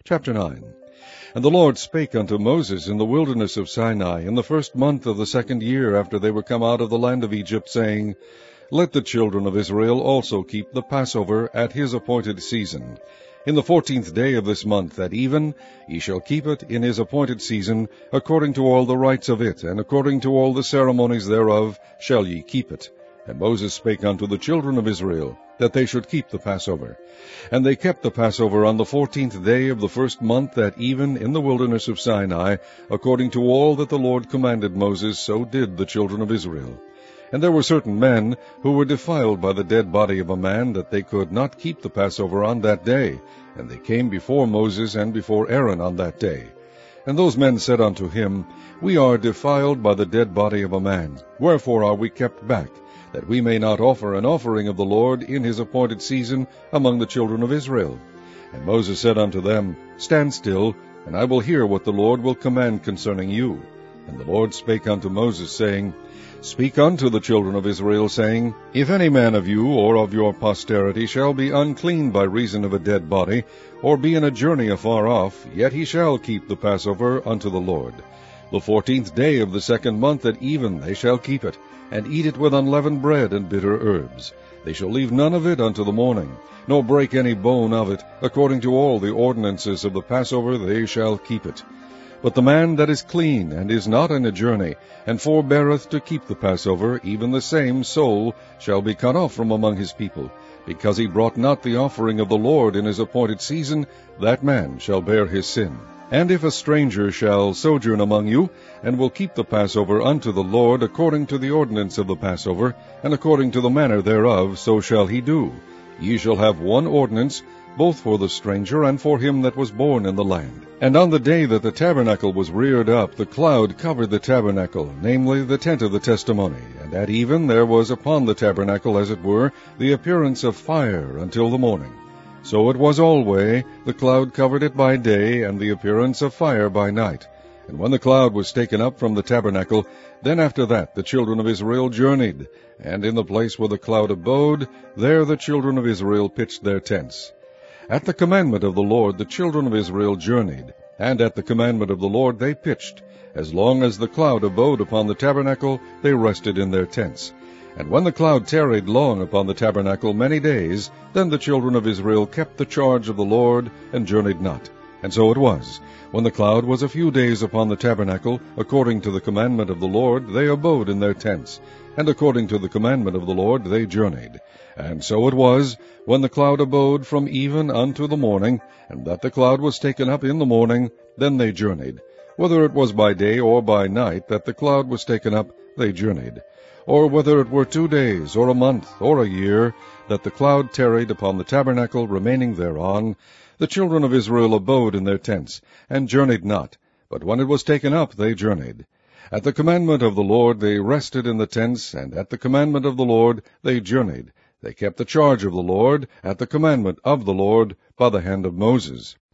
Chapter 9. And the Lord spake unto Moses in the wilderness of Sinai in the 1st month of the 2nd year after they were come out of the land of Egypt, saying, Let the children of Israel also keep the Passover at his appointed season. In the 14th day of this month at even ye shall keep it in his appointed season, according to all the rites of it, and according to all the ceremonies thereof shall ye keep it. And Moses spake unto the children of Israel, that they should keep the Passover. And they kept the Passover on the 14th day of the 1st month at even in the wilderness of Sinai, according to all that the Lord commanded Moses, so did the children of Israel. And there were certain men who were defiled by the dead body of a man, that they could not keep the Passover on that day. And they came before Moses and before Aaron on that day. And those men said unto him, We are defiled by the dead body of a man. Wherefore are we kept back, that we may not offer an offering of the Lord in his appointed season among the children of Israel? And Moses said unto them, Stand still, and I will hear what the Lord will command concerning you. And the Lord spake unto Moses, saying, Speak unto the children of Israel, saying, If any man of you or of your posterity shall be unclean by reason of a dead body, or be in a journey afar off, yet he shall keep the Passover unto the Lord. The 14th day of the 2nd month at even they shall keep it, and eat it with unleavened bread and bitter herbs. They shall leave none of it unto the morning, nor break any bone of it. According to all the ordinances of the Passover they shall keep it. But the man that is clean, and is not in a journey, and forbeareth to keep the Passover, even the same soul shall be cut off from among his people, because he brought not the offering of the Lord in his appointed season, that man shall bear his sin. And if a stranger shall sojourn among you, and will keep the Passover unto the Lord according to the ordinance of the Passover, and according to the manner thereof, so shall he do. Ye shall have one ordinance, both for the stranger and for him that was born in the land. And on the day that the tabernacle was reared up, the cloud covered the tabernacle, namely the tent of the testimony. And at even there was upon the tabernacle, as it were, the appearance of fire until the morning. So it was alway, the cloud covered it by day, and the appearance of fire by night. And when the cloud was taken up from the tabernacle, then after that the children of Israel journeyed, and in the place where the cloud abode, there the children of Israel pitched their tents. At the commandment of the Lord the children of Israel journeyed, and at the commandment of the Lord they pitched. As long as the cloud abode upon the tabernacle, they rested in their tents. And when the cloud tarried long upon the tabernacle many days, then the children of Israel kept the charge of the Lord, and journeyed not. And so it was, when the cloud was a few days upon the tabernacle, according to the commandment of the Lord, they abode in their tents. And according to the commandment of the Lord they journeyed. And so it was, when the cloud abode from even unto the morning, and that the cloud was taken up in the morning, then they journeyed. Whether it was by day or by night that the cloud was taken up, they journeyed. Or whether it were 2 days, or a month, or a year, that the cloud tarried upon the tabernacle, remaining thereon, the children of Israel abode in their tents, and journeyed not. But when it was taken up, they journeyed. At the commandment of the Lord they rested in the tents, and at the commandment of the Lord they journeyed. They kept the charge of the Lord, at the commandment of the Lord, by the hand of Moses.